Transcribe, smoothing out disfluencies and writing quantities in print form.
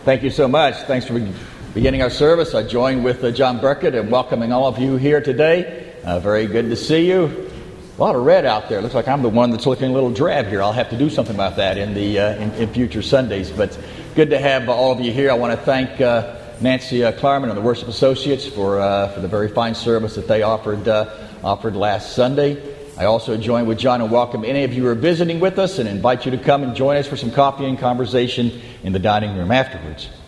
Thank you so much. Thanks for beginning our service. I join with John Burkett in welcoming all of you here today. Very good to see you. A lot of red out there. Looks like I'm the one that's looking a little drab here. I'll have to do something about that in future Sundays. But good to have all of you here. I want to thank Nancy Klarman and the Worship Associates for the very fine service that they offered last Sunday. I also join with John and welcome any of you who are visiting with us and invite you to come and join us for some coffee and conversation in the dining room afterwards.